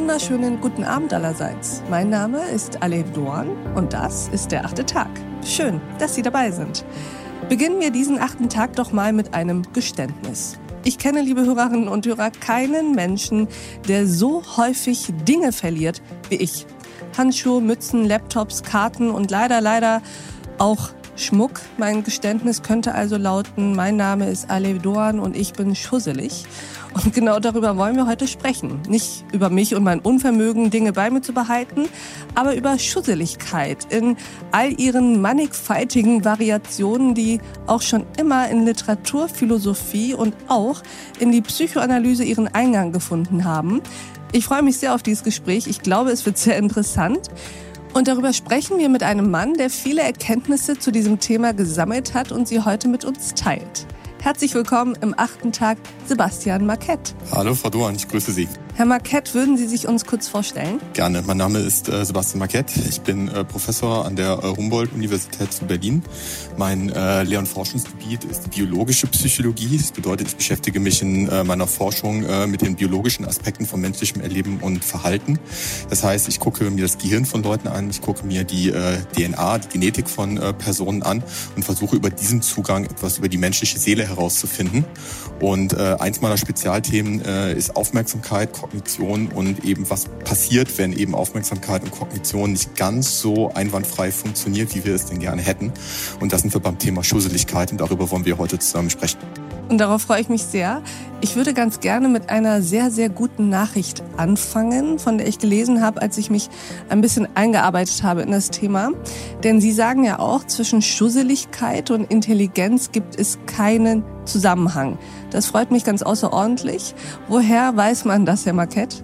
wunderschönen guten Abend allerseits. Mein Name ist Alev Doan und das ist der 8. Tag. Schön, dass Sie dabei sind. Beginnen wir diesen 8. Tag doch mal mit einem Geständnis. Ich kenne, liebe Hörerinnen und Hörer, keinen Menschen, der so häufig Dinge verliert wie ich. Handschuhe, Mützen, Laptops, Karten und leider auch Schmuck. Mein Geständnis könnte also lauten: Mein Name ist Alev Doan und ich bin schusselig. Und genau darüber wollen wir heute sprechen. Nicht über mich und mein Unvermögen, Dinge bei mir zu behalten, aber über Schusseligkeit in all ihren mannigfaltigen Variationen, die auch schon immer in Literatur, Philosophie und auch in die Psychoanalyse ihren Eingang gefunden haben. Ich freue mich sehr auf dieses Gespräch. Ich glaube, es wird sehr interessant. Und darüber sprechen wir mit einem Mann, der viele Erkenntnisse zu diesem Thema gesammelt hat und sie heute mit uns teilt. Herzlich willkommen im 8. Tag, Sebastian Marquette. Hallo Frau Doan, ich grüße Sie. Herr Marquette, würden Sie sich uns kurz vorstellen? Gerne, mein Name ist Sebastian Marquette. Ich bin Professor an der Humboldt-Universität zu Berlin. Mein Lehr- und Forschungsgebiet ist die biologische Psychologie. Das bedeutet, ich beschäftige mich in meiner Forschung mit den biologischen Aspekten von menschlichem Erleben und Verhalten. Das heißt, ich gucke mir das Gehirn von Leuten an, ich gucke mir die DNA, die Genetik von Personen an und versuche über diesen Zugang etwas über die menschliche Seele herauszufinden. Und eins meiner Spezialthemen ist Aufmerksamkeit, Kognition und eben was passiert, wenn eben Aufmerksamkeit und Kognition nicht ganz so einwandfrei funktioniert, wie wir es denn gerne hätten. Und da sind wir beim Thema Schusseligkeit und darüber wollen wir heute zusammen sprechen. Und darauf freue ich mich sehr. Ich würde ganz gerne mit einer sehr, sehr guten Nachricht anfangen, von der ich gelesen habe, als ich mich ein bisschen eingearbeitet habe in das Thema. Denn Sie sagen ja auch, zwischen Schusseligkeit und Intelligenz gibt es keinen Zusammenhang. Das freut mich ganz außerordentlich. Woher weiß man das, Herr Marquette?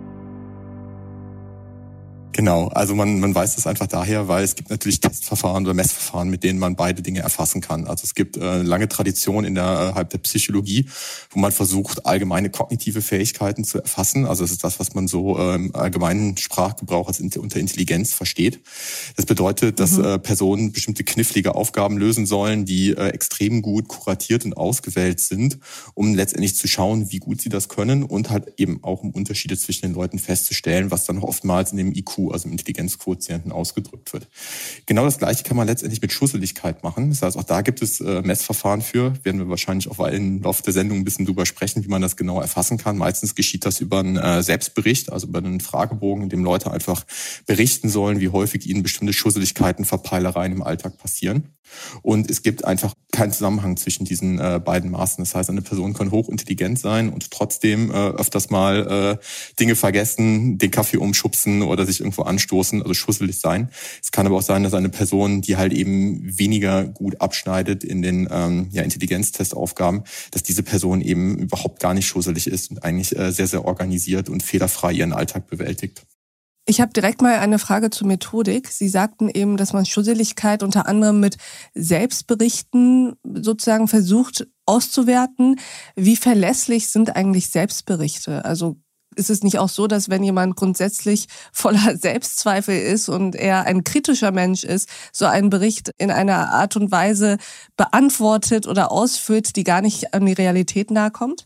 Genau, also man weiß das einfach daher, weil es gibt natürlich Testverfahren oder Messverfahren, mit denen man beide Dinge erfassen kann. Also es gibt eine lange Tradition innerhalb der Psychologie, wo man versucht, allgemeine kognitive Fähigkeiten zu erfassen. Also das ist das, was man so im allgemeinen Sprachgebrauch als unter Intelligenz versteht. Das bedeutet, dass Personen bestimmte knifflige Aufgaben lösen sollen, die extrem gut kuratiert und ausgewählt sind, um letztendlich zu schauen, wie gut sie das können und halt eben auch um Unterschiede zwischen den Leuten festzustellen, was dann oftmals in dem IQ, also im Intelligenzquotienten, ausgedrückt wird. Genau das Gleiche kann man letztendlich mit Schusseligkeit machen. Das heißt, auch da gibt es Messverfahren für. Werden wir wahrscheinlich auch im Laufe der Sendung ein bisschen drüber sprechen, wie man das genau erfassen kann. Meistens geschieht das über einen Selbstbericht, also über einen Fragebogen, in dem Leute einfach berichten sollen, wie häufig ihnen bestimmte Schusseligkeiten, Verpeilereien im Alltag passieren. Und es gibt einfach keinen Zusammenhang zwischen diesen beiden Maßen. Das heißt, eine Person kann hochintelligent sein und trotzdem öfters mal Dinge vergessen, den Kaffee umschubsen oder sich irgendwo anstoßen, also schusselig sein. Es kann aber auch sein, dass eine Person, die halt eben weniger gut abschneidet in den Intelligenztestaufgaben, dass diese Person eben überhaupt gar nicht schusselig ist und eigentlich sehr, sehr organisiert und fehlerfrei ihren Alltag bewältigt. Ich habe direkt mal eine Frage zur Methodik. Sie sagten eben, dass man Schusseligkeit unter anderem mit Selbstberichten sozusagen versucht auszuwerten. Wie verlässlich sind eigentlich Selbstberichte? Also ist es nicht auch so, dass wenn jemand grundsätzlich voller Selbstzweifel ist und eher ein kritischer Mensch ist, so einen Bericht in einer Art und Weise beantwortet oder ausfüllt, die gar nicht an die Realität nahe kommt?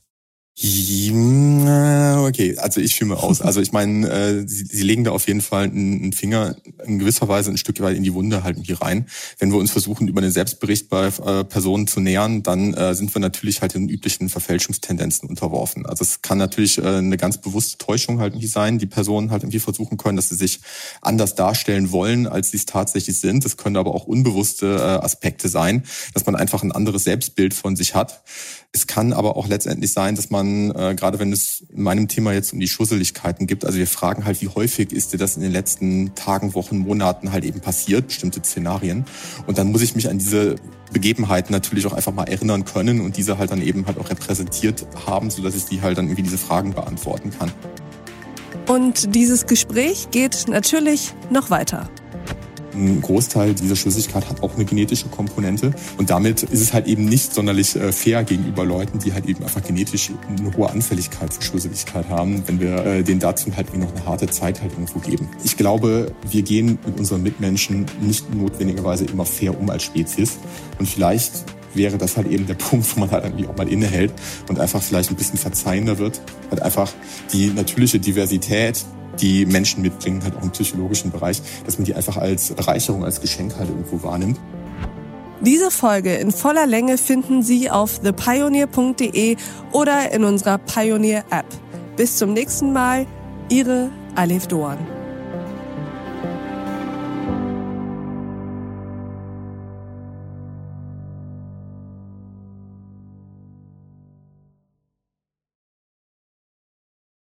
Okay, also ich fühle mir aus. Also ich meine, Sie legen da auf jeden Fall einen Finger in gewisser Weise ein Stück weit in die Wunde halt hier rein. Wenn wir uns versuchen, über den Selbstbericht bei Personen zu nähern, dann sind wir natürlich halt den üblichen Verfälschungstendenzen unterworfen. Also es kann natürlich eine ganz bewusste Täuschung halt irgendwie sein, die Personen halt irgendwie versuchen können, dass sie sich anders darstellen wollen, als sie es tatsächlich sind. Es können aber auch unbewusste Aspekte sein, dass man einfach ein anderes Selbstbild von sich hat. Es kann aber auch letztendlich sein, dass man, gerade wenn es in meinem Thema jetzt um die Schusseligkeiten gibt, also wir fragen halt, wie häufig ist dir das in den letzten Tagen, Wochen, Monaten halt eben passiert, bestimmte Szenarien. Und dann muss ich mich an diese Begebenheiten natürlich auch einfach mal erinnern können und diese halt dann eben halt auch repräsentiert haben, sodass ich die halt dann irgendwie diese Fragen beantworten kann. Und dieses Gespräch geht natürlich noch weiter. Ein Großteil dieser Schusseligkeit hat auch eine genetische Komponente und damit ist es halt eben nicht sonderlich fair gegenüber Leuten, die halt eben einfach genetisch eine hohe Anfälligkeit für Schusseligkeit haben, wenn wir denen dazu halt noch eine harte Zeit halt irgendwo geben. Ich glaube, wir gehen mit unseren Mitmenschen nicht notwendigerweise immer fair um als Spezies und vielleicht wäre das halt eben der Punkt, wo man halt irgendwie auch mal innehält und einfach vielleicht ein bisschen verzeihender wird. Halt einfach die natürliche Diversität, die Menschen mitbringen, halt auch im psychologischen Bereich, dass man die einfach als Bereicherung, als Geschenk halt irgendwo wahrnimmt. Diese Folge in voller Länge finden Sie auf thepioneer.de oder in unserer Pioneer-App. Bis zum nächsten Mal, Ihre Alev Doğan.